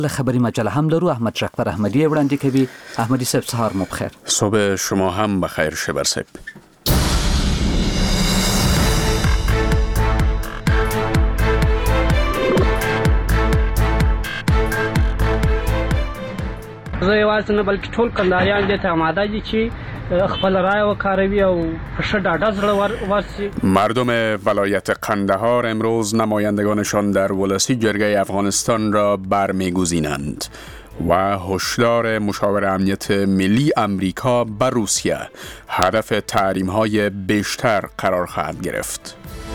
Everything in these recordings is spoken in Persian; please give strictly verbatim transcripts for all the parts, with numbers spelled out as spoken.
خبری مجله هم دارو. احمد شکفر احمدی وړاندې کوي. احمدی صاحب سهار مو بخیر. صبح شما هم بخیر شبر صاحب. زه یوازې نه بلکې ټول کندهاریان دې ته آماده دي چې خپل رای وکاروي او په ښه ډاډه زړه ورسي. مردم ولایت قندهار امروز نمایندگانشان در ولسی جرگه افغانستان را برمیگزینند و هشدار مشاور امنیت ملی امریکا بر روسیه هدف تحریم‌های بیشتر قرار خواهد گرفت.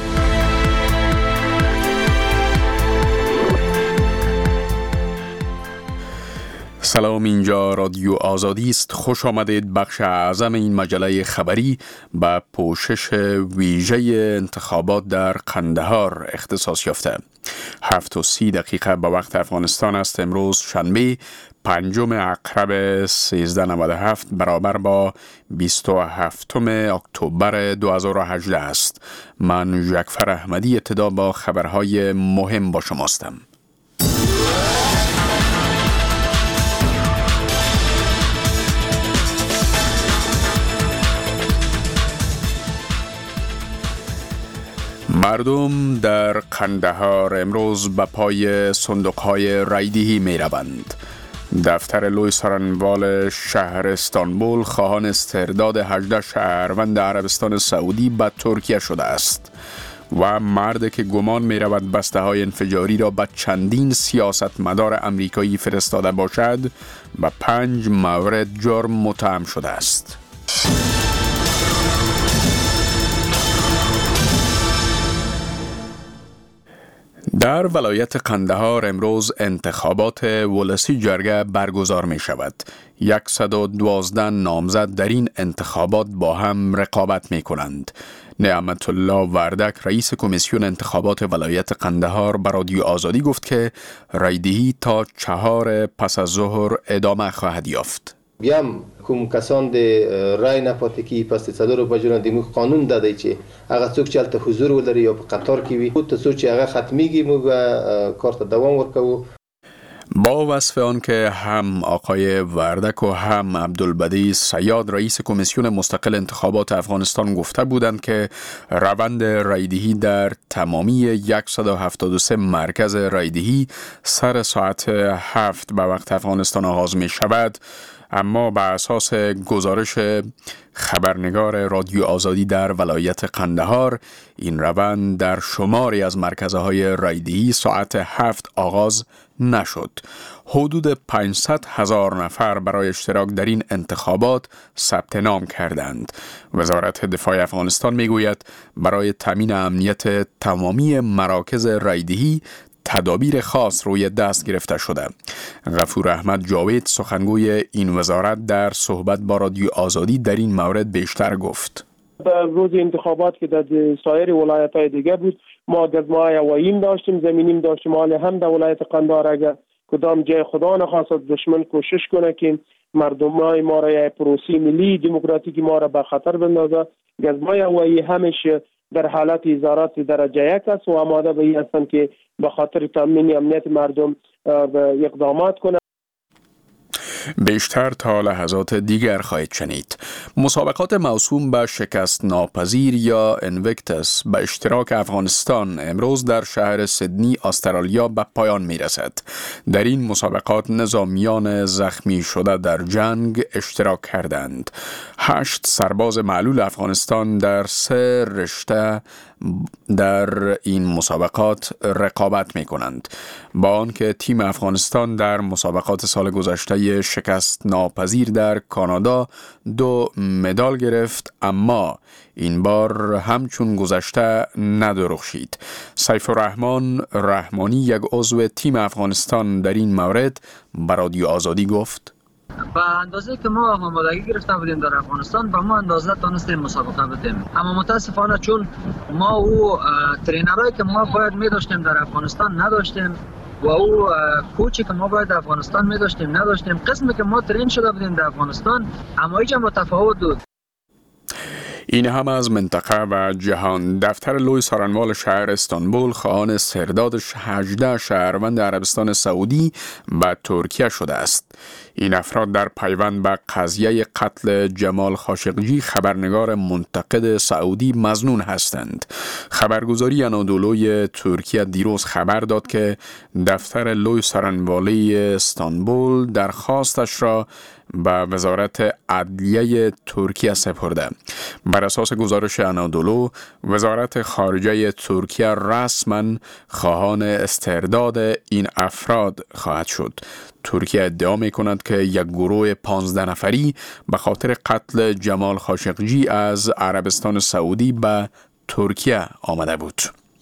سلام، اینجا رادیو آزادی است. خوش آمدید. بخش اعظم این مجله خبری به پوشش ویژه انتخابات در قندهار اختصاص یافته. هفت و سی دقیقه به وقت افغانستان است. امروز شنبه پنجم اکتبر سیزده نود و هفت برابر با بیست و هفتم اکتبر دو هزار و هجده است. من جعفر احمدی ابتدا با خبرهای مهم با شماستم. مردم در قندهار امروز به پای صندوق‌های رایدهی می روند. دفتر لوی سارنوال شهر استانبول خواهان استرداد هجده شهروند عربستان سعودی به ترکیه شده است و مرد که گمان می رود بسته های انفجاری را به چندین سیاستمدار امریکایی فرستاده باشد به پنج مورد جرم متهم شده است. در ولایت قندهار امروز انتخابات ولسی جرگه برگزار می شود. صد و دوازده نامزد در این انتخابات با هم رقابت می کنند. نعمت الله وردک رئیس کمیسیون انتخابات ولایت قندهار به رادیو آزادی گفت که رایدهی تا چهار پس از ظهر ادامه خواهد یافت. بیام کوم کسان د رای نه پاتې کی پس څلور بجو د مو قانون دادی چې هغه څوک چې الته حضور ولري یا په قطار کې وي ته څوک چې هغه ختمیږي مو به کارت دوام ورکو. با وصف آن که هم آقای وردک و هم عبدالبدی صیاد رئیس کمیسیون مستقل انتخابات افغانستان گفته بودند که روند رایدهی در تمامی صد و هفتاد و سه مرکز رایدهی سر ساعت هفت به وقت افغانستان آغاز می شود، اما به اساس گزارش خبرنگار رادیو آزادی در ولایت قندهار این روند در شماری از مرکزهای رایدهی ساعت هفت آغاز نشد. حدود پانصد هزار نفر برای اشتراک در این انتخابات ثبت نام کردند. وزارت دفاع افغانستان میگوید برای تامین امنیت تمامی مراکز رایدهی تدابیر خاص روی دست گرفته شده. غفور احمد جاوید سخنگوی این وزارت در صحبت با رادیو آزادی در این مورد بیشتر گفت. در روز انتخابات که در سایر ولایت‌های دیگه بود ما گزمه‌های هواییم داشتیم، زمینیم داشتیم، حالا هم در ولایت قندهار اگر کدام جای خدا نخواست دشمن کوشش کنه که مردمای ما را یا پروسی ملی دموکراتیک ما را به خطر بندازه، گزمه‌های هوایی همیشه در حالت ازارات درجه یک است و آماده به این هستند که به خاطر تامین امنیت مردم اقدامات کنند. بیشتر تا لحظات دیگر خواهید شنید. مسابقات موسوم به شکست ناپذیر یا انویکتس به اشتراک افغانستان امروز در شهر سیدنی استرالیا به پایان می رسد. در این مسابقات نظامیان زخمی شده در جنگ اشتراک کردند. هشت سرباز معلول افغانستان در سه رشته در این مسابقات رقابت می کنند. با آنکه تیم افغانستان در مسابقات سال گذشته شکست ناپذیر در کانادا دو مدال گرفت، اما این بار همچون گذشته ندرخشید. سیف الرحمن رحمانی یک عضو تیم افغانستان در این مورد به رادیو آزادی گفت: به اندازه که ما آمادگی گرفته بودیم در افغانستان به ما اندازه تونستیم مسابقه بدیم، اما متاسفانه چون ما او ترینرایی که ما باید می داشتیم در افغانستان نداشتیم و او کوچی که ما باید در افغانستان می داشتیم نداشتیم، قسمی که ما ترین شده بودیم در افغانستان اما ایجا متفاوت بود. این هم از منطقه و جهان. دفتر لوی سارنوال شهر استانبول خواهان سرداد هجده شهروند عربستان سعودی به ترکیه شده است. این افراد در پیوند به قضیه قتل جمال خاشقجی خبرنگار منتقد سعودی مظنون هستند. خبرگزاری انادولوی ترکیه دیروز خبر داد که دفتر لوی سارنوالی استانبول درخواستش را به وزارت عدلیه ترکیه سپرده. بر اساس گزارش انادولو، وزارت خارجه ترکیه رسما خواهان استرداد این افراد خواهد شد. ترکیه ادعا می کند که یک گروه پانزده نفری به خاطر قتل جمال خاشقجی از عربستان سعودی به ترکیه آمده بود.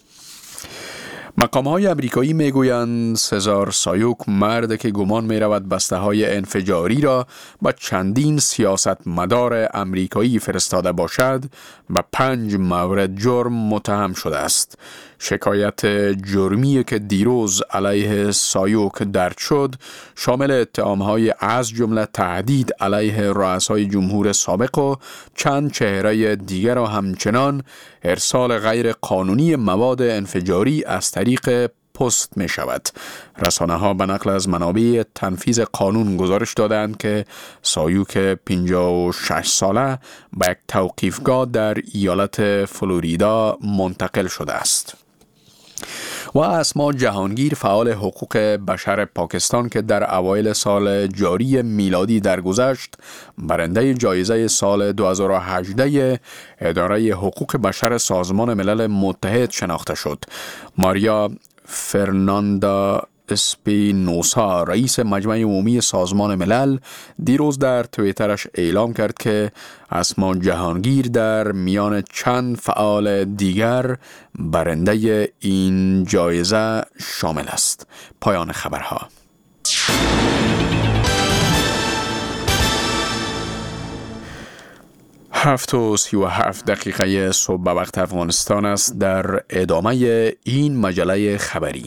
مقام‌های امریکایی میگویند سزار سایوک، مرد که گمان می‌رود بسته‌های انفجاری را با چندین سیاستمدار امریکایی فرستاده باشد، به پنج مورد جرم متهم شده است. شکایت جرمی که دیروز علیه سایوک درج شد شامل اتهام‌های از جمله تهدید علیه رؤسای جمهور سابق و چند چهره دیگر و همچنان ارسال غیر قانونی مواد انفجاری از طریق پست می شود. رسانه ها به نقل از منابع تنفیذ قانون گزارش دادند که سایوک پنجاه و شش ساله به یک توقیفگاه در ایالت فلوریدا منتقل شده است. و اسما جهانگیر، فعال حقوق بشر پاکستان که در اوایل سال جاری میلادی درگذشت برنده جایزه سال دو هزار و هجده اداره حقوق بشر سازمان ملل متحد شناخته شد. ماریا فرناندا اسپینوسا، رئیس مجمع عمومی سازمان ملل، دیروز در توییترش اعلام کرد که اسما جهانگیر در میان چند فعال دیگر برنده این جایزه شامل است. پایان خبرها. هفت و سی و هفت دقیقه صبح به وقت افغانستان است. در ادامه این مجله خبری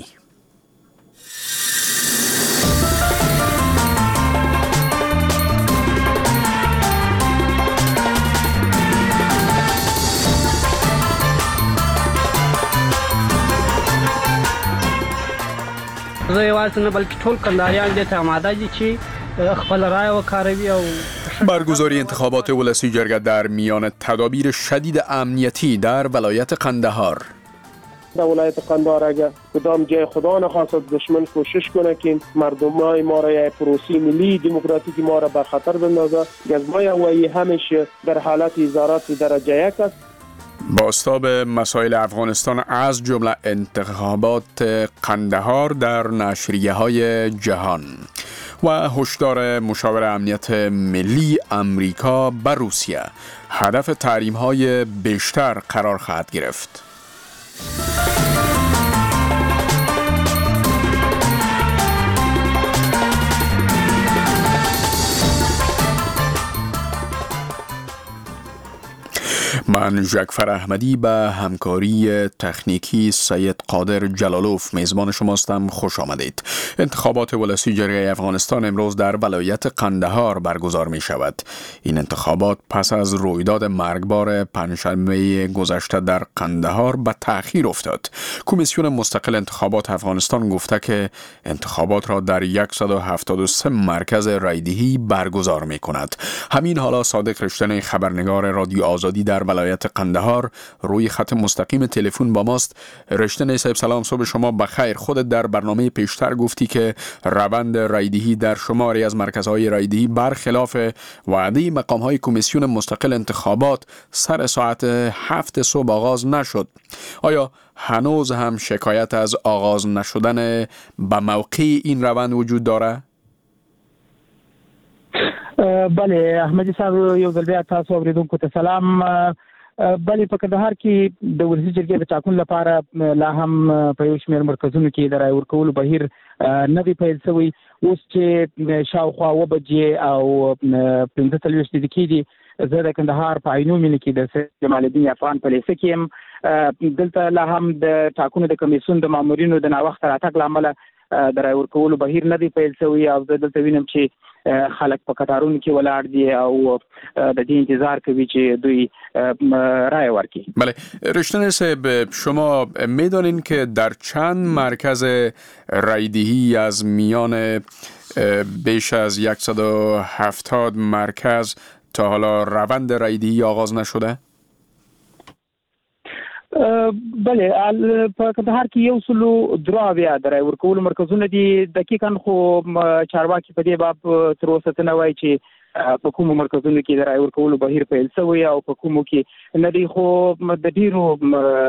زه یوازې نه بلکې ټول کندهاریان دې ته آماده دي چې خپل رای وکاروي او برگزاری انتخابات ولسی جرگه در میان تدابیر شدید امنیتی در ولایت قندهار. در ولایت قندهار اگر کدام جای خدا نخواست دشمن کوشش کنه که مردمای ما را یک پروسی ملی دموکراتیک ما را بر خطر بندازه، گزمای هوایی همیشه در حالت ازارات درجه یک است. بازتاب مسائل افغانستان از جمله انتخابات قندهار در نشریه‌های جهان و هشدار مشاور امنیت ملی امریکا بر روسیه، هدف تحریم‌های بیشتر قرار خواهد گرفت. من جعفر احمدی به همکاری تکنیکی سید قادر جلالوف میزبان شماستم. خوش آمدید. انتخابات ولسی جرگه افغانستان امروز در ولایت قندهار برگزار می شود. این انتخابات پس از رویداد مرگبار پنجشنبه گذشته در قندهار به تأخیر افتاد. کمیسیون مستقل انتخابات افغانستان گفته که انتخابات را در صد و هفتاد و سه مرکز رایدهی برگزار می کند. همین حالا صادق رشتن، خبرنگار رادیو آزادی در ولایت قندهار، روی خط مستقیم تلفن با ماست. رشتن صاحب سلام، صبح شما بخیر. خودت در برنامه پیشتر گفتی که روند رایدهی در شماری از مرکزهای رایدهی برخلاف وعده مقامهای کمیسیون مستقل انتخابات سر ساعت هفت صبح آغاز نشد. آیا هنوز هم شکایت از آغاز نشدن به موقع این روند وجود داره؟ بله احمدی صاحب، یو ځل بیا تاسو اوریدونکو ته سلام. بله په کندهار کې د ولسي جرګې د ټاکنو لپاره لا هم په یو شمېر مرکزونو کې د رای ورکولو بهیر نه دی پیل شوی. اوس چې شاوخوا اوه بجې او پنځه څلوېښت دقیقې دي، زه د کندهار په عینومېنه کې د سید جمال الدین افغان په لیسه کې یم. دلته لا هم د ټاکنو د کمیسیون د مامورینو د ناوخته راتګ له امله د رای ورکولو بهیر نه دی پیل شوی او زه دلته وینم چې خلک په قطارونو کې ولاړ دي او د دې انتظار کوي چې دوی رای ورکړي. بله رشتن صاحب، شما میدانین که در چند مرکز رایدهی از میان بیش از صد و هفتاد مرکز تا حالا روند رایدهی آغاز نشده؟ بله، په کندهار کې یو سلو درې اویا د رای ورکولو مرکزونه دي. دقیقاً خو چارواکي په دې باب تر اوسه څه نه وایي چې په کومو مرکزونو کې د رای ورکولو بهیر پیل شوی او په کومو کې نه دي، خو د ډیرو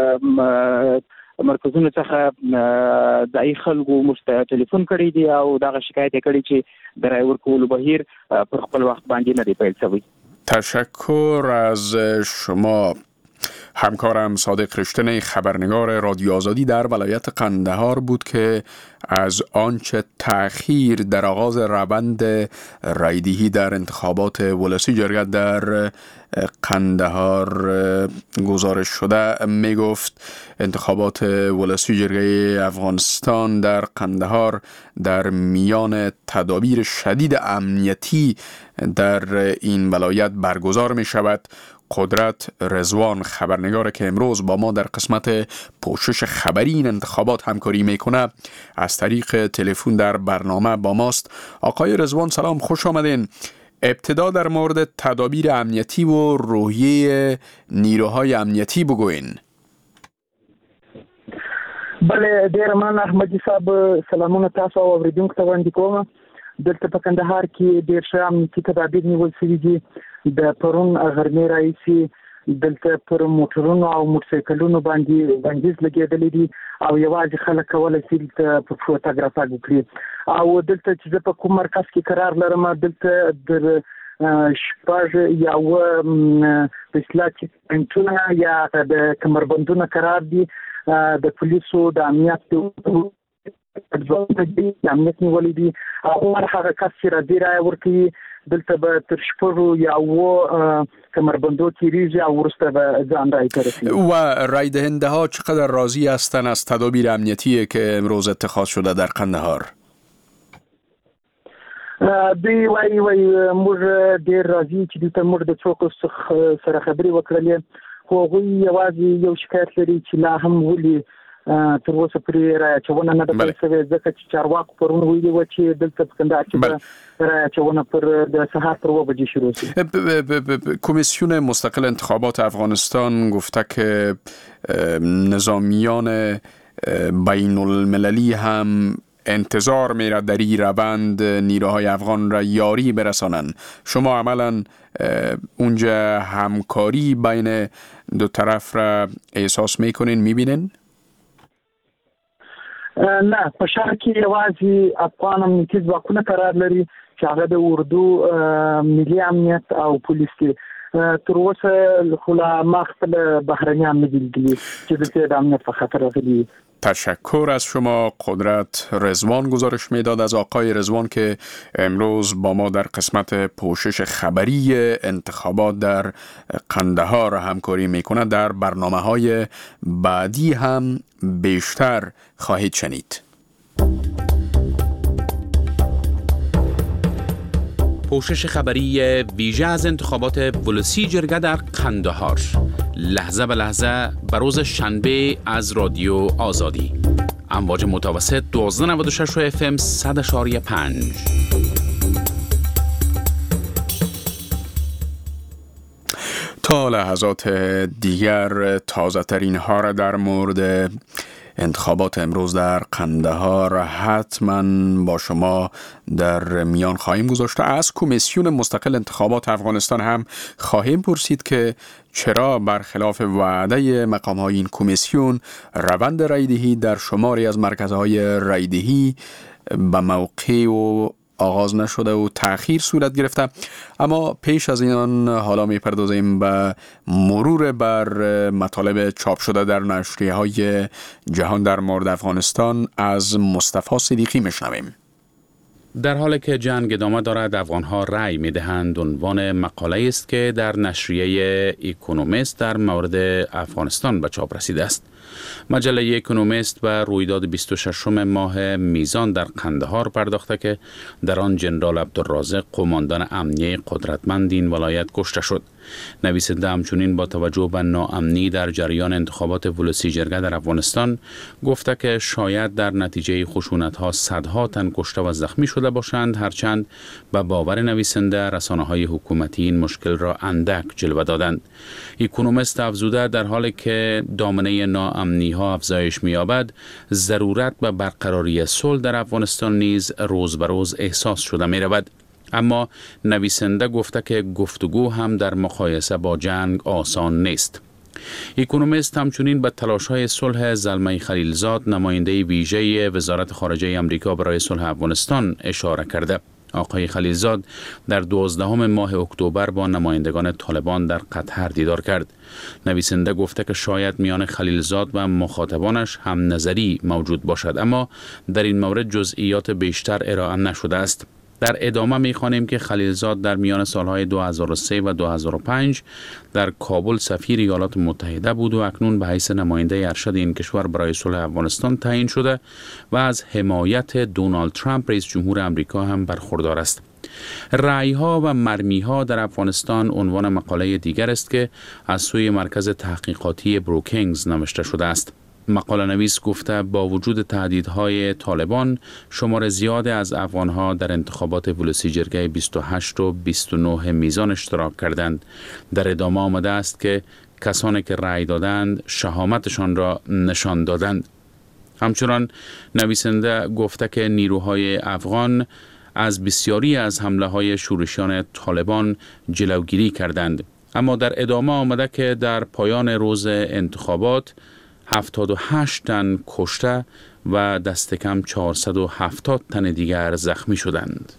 مرکزونو څخه د خلکو مشته ټلیفون کړی دی او دا شکایت کړي چې د رای ورکولو بهیر پر خپل وخت باندې نه دی پیل شوی. تشکر از شما. همکارم صادق رشتن، خبرنگار رادیو آزادی در ولایت قندهار بود که از آنچه تأخیر در آغاز روند رایدهی در انتخابات ولسی جرگه در قندهار گزارش شده می گفت. انتخابات ولسی جرگه افغانستان در قندهار در میان تدابیر شدید امنیتی در این ولایت برگزار می شود. قدرت رضوان، خبرنگار که امروز با ما در قسمت پوشش خبری این انتخابات همکاری میکنه، از طریق تلفن در برنامه با ماست. آقای رضوان سلام، خوش آمدین. ابتدا در مورد تدابیر امنیتی و روحیه نیروهای امنیتی بگوین. بله، ډیر مننه احمدي صاحب. سلامونه تاسو او اوریدونکو ته وړاندې کوم. دلته په کندهار کې ډیر ښه امنیتي تدابیر نیول شوي دي. د پرون غرمې راهیسې دلته پر موټرونو او موټرسایکلونو باندې بندیز لګېدلی دي او یوازې خلک کولی شي دلته په پښو تګ راتګ وکړي. او دلته چې زه په کوم مرکز کې قرار لرم، دلته د شپږ یا اوه په اصطلاح چې پوینټونه یا د کمربندونه قرار دي. د پولیسو د امنیت د امنیت نیولې دي او هغه کس چې راځي رایه ورکوي دلته به تر شپږو یا اوه کمربندو تیریږي او وروسته به ځان رای ته رسیږي. و رای دهنده ها چقدر راضی هستن از تدابیر امنیتی که امروز اتخاذ شده در قندهار؟ دوی وایي وایي موږ ډېر راضي چې دلته موږ د څوک سره خبرې وکړلې، خو هغوی یوازې یو شکایت لري چې لا هم ولې تر اوسه پرې رایه اچونه نه ده پیل شوې، ځکه چې چارواکو پرون ویلي وه چې دلته په کندهار کې به رایه اچونه پر د سهار پر اوه بجې شروع شي. کمیسیون مستقل انتخابات افغانستان گفته که نظامیان بین المللی هم انتظار میره در این روند نیروهای افغان را یاری برسانن. شما عملا اونجا همکاری بین دو طرف را احساس میکنین، میبینین؟ نه، په شهر کې یوازې افغان امنیتي ځواکونه قرار لري چې هغه د اردو ملي امنیت او پولیس کې. تر اوسه خو لا ما خپل بهرنیان نه دي لیدلي چې دلته د امنیت په خطر راغلي. تشکر از شما. قدرت رضوان گزارش میداد از آقای رضوان که امروز با ما در قسمت پوشش خبری انتخابات در قندهار همکاری میکنه. در برنامه‌های بعدی هم بیشتر خواهید شنید. پوشش خبری ویژه از انتخابات ولسی جرگه در قندهار، لحظه به لحظه بر روز شنبه از رادیو آزادی. امواج متوسط دوازده نود و شش و اف ام صد اشاریه پنج. تا لحظات دیگر تازه ترین ها را در مورد انتخابات امروز در قندهار حتما با شما در میان خواهیم گذاشت. از کمیسیون مستقل انتخابات افغانستان هم خواهیم پرسید که چرا برخلاف وعده مقام‌های این کمیسیون روند رایدهی در شماری از مرکزهای رایدهی به موقع و آغاز نشده و تأخیر صورت گرفته. اما پیش از این حالا میپردازیم به مرور بر مطالب چاپ شده در نشریه‌های جهان در مورد افغانستان. از مصطفی صدیقی میشنویم. در حالی که جنگ ادامه دارد، افغان‌ها رأی می‌دهند عنوان مقاله است که در نشریه اکونومیست در مورد افغانستان به چاپ رسیده است. مجله اکونومیست به رویداد بیست و ششم ماه میزان در قندهار پرداخته که در آن جنرال عبدالرازق قماندان امنیه قدرتمند این ولایت کشته شد. نویسنده همچنین با توجه به ناامنی در جریان انتخابات ولسی جرگه در افغانستان گفته که شاید در نتیجه خشونت‌ها صدها تن کشته و زخمی شده باشند، هرچند به باور نویسنده رسانه‌های حکومتی این مشکل را اندک جلوه دادند. اکونومیست افزوده در حالی که دامنه ناامنی‌ها افزایش می‌یابد، ضرورت به برقراری صلح در افغانستان نیز روز به روز احساس شده می‌رود. اما نویسنده گفته که گفتگو هم در مقایسه با جنگ آسان نیست. اکونومیست همچنین به تلاش‌های صلح زلمه خلیلزاد، نماینده ویژه وزارت خارجه آمریکا برای صلح افغانستان اشاره کرده. آقای خلیلزاد در دوازدهم ماه اکتبر با نمایندگان طالبان در قطر دیدار کرد. نویسنده گفته که شاید میان خلیلزاد و مخاطبانش هم نظری موجود باشد، اما در این مورد جزئیات بیشتر ارائه نشده است. در ادامه می‌خوانیم که خلیلزاد در میان سالهای دو هزار و سه و دو هزار و پنج در کابل سفیر ایالات متحده بود و اکنون به حیث نماینده ارشد این کشور برای صلح افغانستان تعیین شده و از حمایت دونالد ترامپ رئیس جمهور آمریکا هم برخوردار است. رأی‌ها و مرمی‌ها در افغانستان عنوان مقاله دیگر است که از سوی مرکز تحقیقاتی بروکینگز نوشته شده است. مقاله نویس گفته با وجود تهدیدهای طالبان، شمار زیاد از افغانها در انتخابات ولسی جرگه بیست و هشت و بیست و نه میزان اشتراک کردند. در ادامه آمده است که کسانی که رأی دادند شهامتشان را نشان دادند. همچنان نویسنده گفته که نیروهای افغان از بسیاری از حمله های شورشیان طالبان جلوگیری کردند. اما در ادامه آمده که در پایان روز انتخابات هفتاد و هشت تن کشته و دست کم چهارصد و هفتاد تن دیگر زخمی شدند.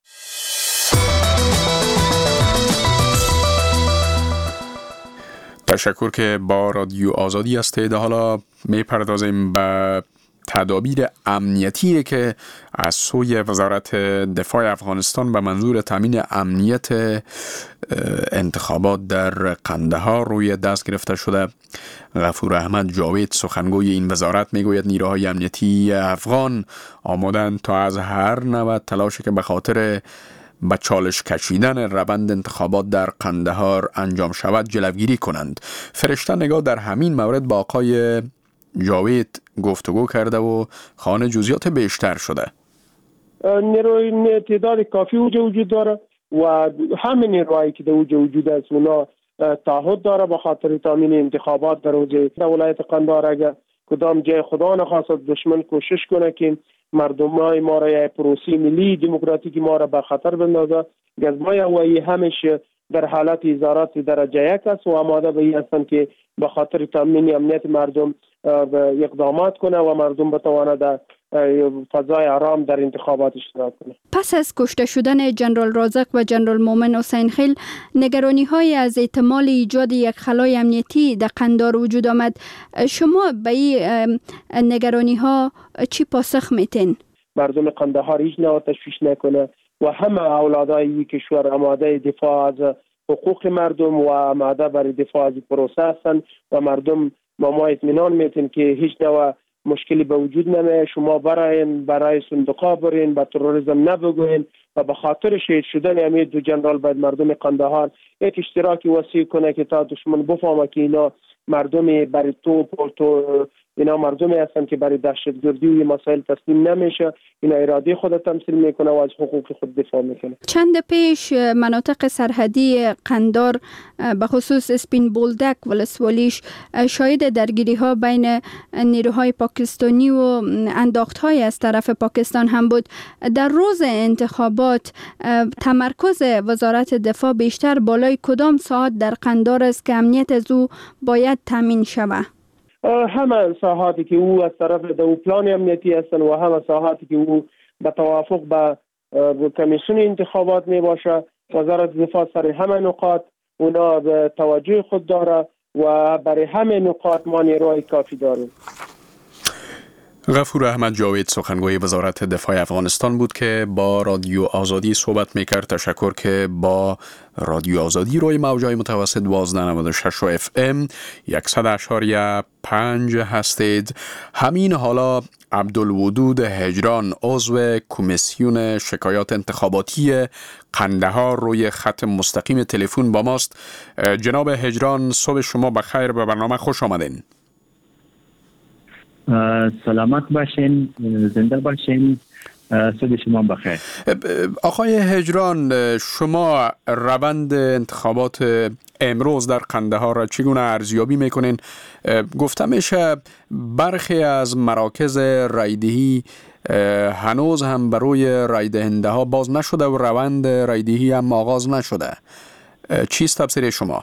تشکر که با رادیو آزادی هستید. حالا می پردازیم به تدابیر امنیتی که از سوی وزارت دفاع افغانستان به منظور تامین امنیت انتخابات در قندهار روی دست گرفته شده. غفور احمد جاوید سخنگوی این وزارت میگوید نیروهای امنیتی افغان آمادند تا از هر نوع تلاشی که به خاطر به چالش کشیدن روند انتخابات در قندهار انجام شود جلوگیری کنند. فرشته نگاه در همین مورد با آقای جاوید گفتگو کرده و خانه جزئیات بیشتر شده. نیروی تعداد کافی وجود داره و همه نیروهایی که در وجود است اونا تعهد داره به خاطر تامین انتخابات در روز ولایت قندهار. اگر کدام جای خدا نخواست دشمن کوشش کنه که مردمای ما را پروسی ملی دموکراتیک ما را به خطر بندازه، گزمای هوایی همیشه در حالت ازارات درجه یک است و آماده به این هستند که به خاطر تامین امنیت مردم اقدامات کنه و مردم بتواند در فضای آرام در انتخابات اشتراک کنه. پس از کشته شدن جنرال رازق و جنرال مومن حسین خیل، نگرانی های از احتمال ایجاد یک خلای امنیتی در قندهار وجود آمد. شما به این نگرانی ها چی پاسخ میتین؟ مردم قندهار هیچ نوع تشویش نکنه و همه اولادای کشور آماده دفاع از حقوق مردم و آماده برای دفاع از پروسه هستند و مردم ما ما اطمینان میتین که هیچ نوع مشکلی به وجود نمیاد. شما براین برای صندوقا برین، با تروریسم نبگوین و به خاطر شهید شدن امیر دو جنرال باید مردم قندهار یک اشتراکی وسیع کنه که تا دشمن بفهمه که اینا مردم برای توپ و تو اینا مردمی هستند که برای دهشتگردی و مسائل تسلیم نمیشه. اینا اراده خود تمثیل میکنه و از حقوق خود دفاع میکنه. چند پیش مناطق سرحدی قندهار به خصوص اسپین بولدک ولسوالیش شاهد درگیری ها بین نیروهای پاکستانی و انداخت های از طرف پاکستان هم بود. در روز انتخابات تمرکز وزارت دفاع بیشتر بالای کدام ساحات در قندهار است که امنیت از او باید تامین شود؟ همه ساحاتی که او از طرف دو پلان امنیتی هستند و همه ساحاتی که او به توافق با کمیسیون انتخابات می باشه. وزارت دفاع سر همه نقاط اونا به توجه خود داره و برای همه نقاط ما نیروهای کافی داریم. غفور احمد جاوید سخنگوی وزارت دفاع افغانستان بود که با رادیو آزادی صحبت میکرد. تشکر که با رادیو آزادی روی موجای متوسط دوازده نود و شش و اف ام صد اشاریه پنج هستید. همین حالا عبدالودود هجران عضو کمیسیون شکایات انتخاباتی قندهار روی خط مستقیم تلفن با ماست. جناب هجران، صبح شما بخیر، به برنامه خوش آمدین. سلامت باشین، زنده باشین، صبح شما بخیر. آقای هجران، شما روند انتخابات امروز در قندهار را چگونه ارزیابی میکنین؟ گفته میشه برخی از مراکز رایدهی هنوز هم برای رای دهنده ها باز نشده و روند رایدهی هم آغاز نشده. چیست تفسیر شما؟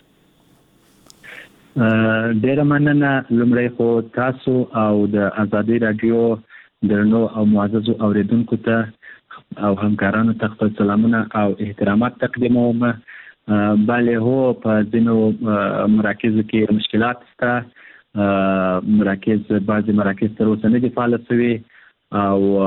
ډیره مننه. لومړی خو تاسو او د آزادۍ رادیو درنو او معززو اوریدونکو ته او همکارانو ته خپل سلامونه او احترامات تقدیموم. بله هو په ځینو مراکزو کې مشکلات شته. مراکز بعضې مراکز تر اوسه نه دي فعاله شوي او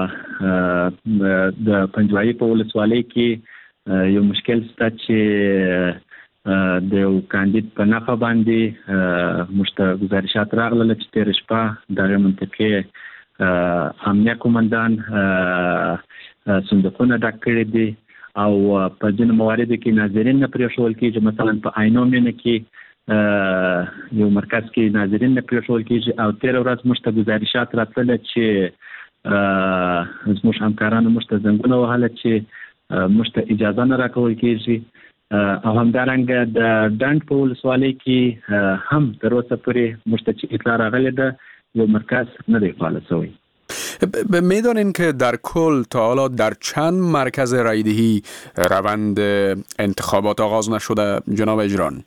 د پنجوایي په ولسوالۍ کې یو مشکل شته چې د یو کاندید په نفع باندې موږ ته ګزارشات راغلل چې تېره شپه دغه منطقې امنیه قومندان صندوقونه ډک کړي دي او په ځینو مواردو کې ناظرین نه پرېښول کېږي. مثلا په عینو مینه کې یو مرکز کې ناظرین نه پرېښول کېږي او تېره ورځ موږ ته ګزارشات راتلله چې زموږ همکارانو موږ ته زنګونه وهله چې موږ ته اجازه نه راکول کېږي. او همدارنګه د ډنډ په ولسوالۍ کې هم تر اوسه پورې موږ ته چې اطلاع راغلې ده یو مرکز نه دی فعال شوی. میدانین که در کل تا حالا در چند مرکز رایدهی روند انتخابات آغاز نشده جناب اجران؟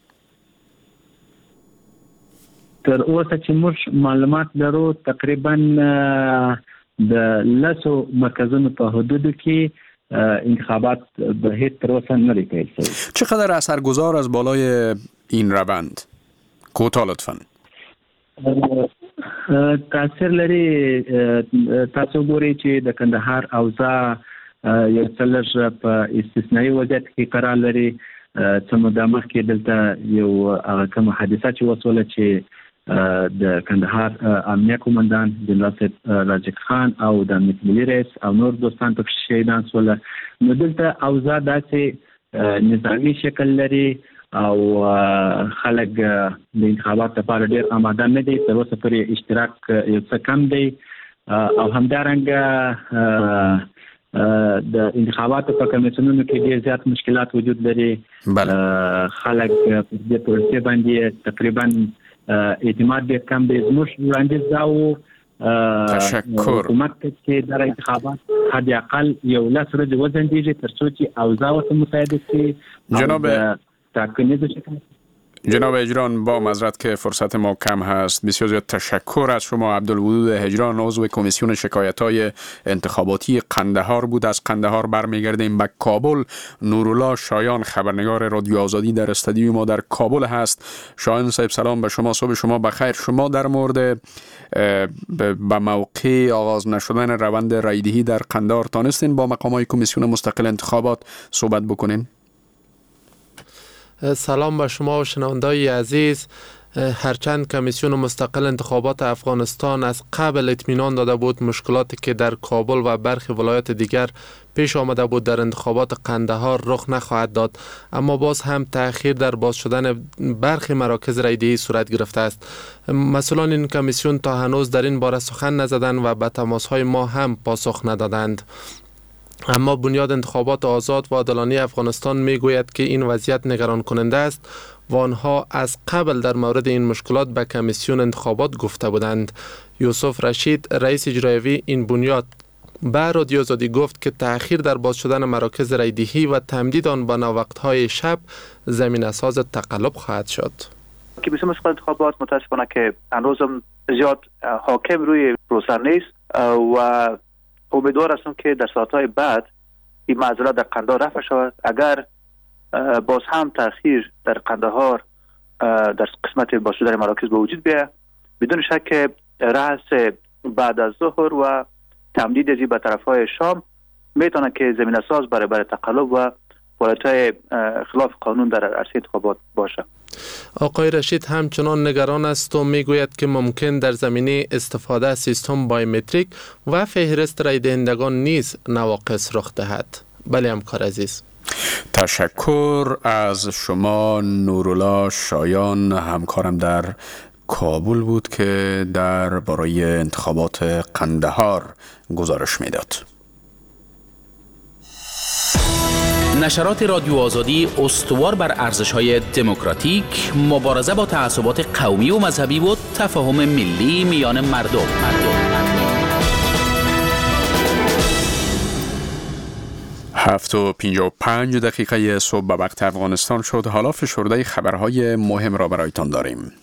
تر اوسه چې موږ معلومات لرو تقریبا د لسو مرکزونو په حدودو کې انتخابات به هیچ تر اوسه نری پیل شوی. چقدر اثرگذار از بالای این روند؟ کوتاه لطفاً. تاثیر لري. تاسو ګورئ چې د کندهار اوضاع یو څه لږ په استثنایي وضعیت کې قرار لري. څه موده مخکې دلته یو هغه کومه حادثه چې وسوله چې د کندهار امنیه قومندان جنرال صاحب راجق خان او د امنیت ملي رئیس او نور دوستان پکې شهیدان شول. نو دلته اوضاع داسې نظامي شکل لري او خلک د انتخابات لپاره ډېر آماده نه دي. تر اوسه پورې اشتراک یو څه کم دی او همدارنګه د انتخاباتو په کمیسیونونو کې ډېر زیات مشکلات وجود لري. خلک په دې پروسې باندې تقریبا اعتماد ډېر کم دی. زموږ وړاندیز دا و حکومت چې در انتخابات حد اقل یو لس ورځې وځنډېږي تر څو چې اوضاع ورته مساعده کړي. جناب جناب هجران، با معذرت که فرصت ما کم هست، بسیار زیاد تشکر از شما. عبدالودود هجران عضو کمیسیون شکایت‌های انتخاباتی قندهار بود. از قندهار برمیگردیم به کابل. نورالله شایان خبرنگار رادیو آزادی در استودیو ما در کابل هست. شایان صاحب سلام به شما، صبح شما بخیر. شما در مورد به موقع آغاز نشدن روند رایدهی در قندهار تانستین با مقامات کمیسیون مستقل انتخابات صحبت بکنین؟ سلام به شما و شنوندای عزیز. هرچند کمیسیون مستقل انتخابات افغانستان از قبل اطمینان داده بود مشکلاتی که در کابل و برخی ولایات دیگر پیش آمده بود در انتخابات قندهار رخ نخواهد داد، اما باز هم تأخیر در باز شدن برخی مراکز رایدهی صورت گرفته است. مسئولان این کمیسیون تا هنوز در این باره سخن نزدند و به تماس‌های ما هم پاسخ ندادند. اما بنیاد انتخابات آزاد و عادلانه افغانستان میگوید که این وضعیت نگران کننده است و آنها از قبل در مورد این مشکلات به کمیسیون انتخابات گفته بودند. یوسف رشید رئیس اجرایی این بنیاد به رادیو آزادی گفت که تأخیر در باز شدن مراکز رایدهی و تمدید آن به ناوقت‌های شب زمینه‌ساز تقلب خواهد شد. کمیسیون مستقل انتخابات متاسفانه که هنوزم زیاد حاکم روی پروسه نیست و امیدوار هستم که در ساعتهای بعد این معضلات در قندهار رفع شود. اگر باز هم تأخیر در قندهار در قسمت باز شدن مراکز به وجود بیاید، بدون شک رأس بعد از ظهر و تمدید ازی به طرف های شام میتونه که زمینه ساز برای برای تقلب و فعالیت‌های خلاف قانون در عرصه انتخابات باشه. آقای رشید همچنان نگران است و میگوید که ممکن در زمینه استفاده از سیستم بایومتریک و فهرست رای دهندگان نیز نواقص رخ دهد. بله همکار عزیز. تشکر از شما نورالله شایان، همکارم در کابل بود که در برای انتخابات قندهار گزارش میداد. نشرات رادیو آزادی استوار بر ارزش‌های دموکراتیک، مبارزه با تعصبات قومی و مذهبی و تفاهم ملی میان مردم. مردم. هفت و پنجاه و پنج دقیقه صبح به وقت افغانستان شد. حالا فشرده خبرهای مهم را برایتان داریم.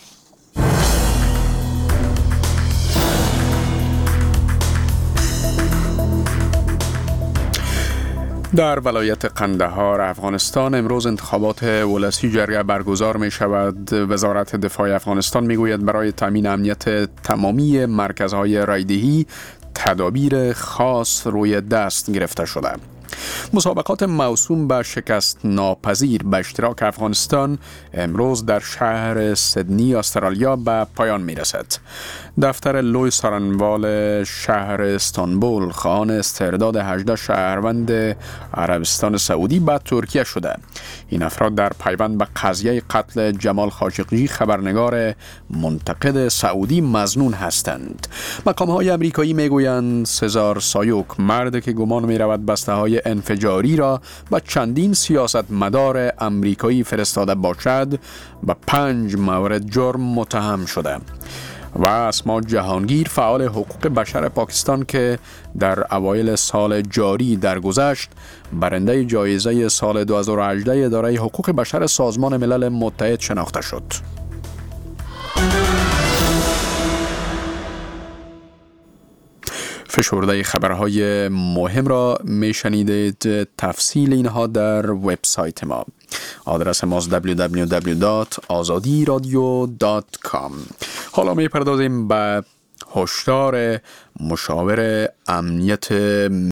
در ولایت قندهار افغانستان امروز انتخابات ولسی جرگه برگزار می شود. وزارت دفاع افغانستان می گوید برای تامین امنیت تمامی مرکزهای رایدهی تدابیر خاص روی دست گرفته شده. مسابقات موسوم به شکست ناپذیر به اشتراک افغانستان امروز در شهر سیدنی استرالیا به پایان می رسد. دفتر لوی سارنوال شهر استانبول خواهان استرداد هجده شهروند عربستان سعودی به ترکیه شده. این افراد در پیوند به قضیه قتل جمال خاشقجی خبرنگار منتقد سعودی مظنون هستند. مقام‌های امریکایی میگویند سزار سایوک، مرد که گمان می رود بسته های انفجاری را به چندین سیاستمدار امریکایی فرستاده باشد، به پنج مورد جرم متهم شده. و اسما جهانگیر، فعال حقوق بشر پاکستان که در اوایل سال جاری درگذشت برنده جایزه سال دو هزار و هجده اداره حقوق بشر سازمان ملل متحد شناخته شد. فشرده خبرهای مهم را میشنیدید. تفصیل اینها در وبسایت ما. آدرس ماست دبلیو دبلیو دبلیو دات آزادی رادیو دات کام. حالا میپردازیم به هشدار مشاور امنیت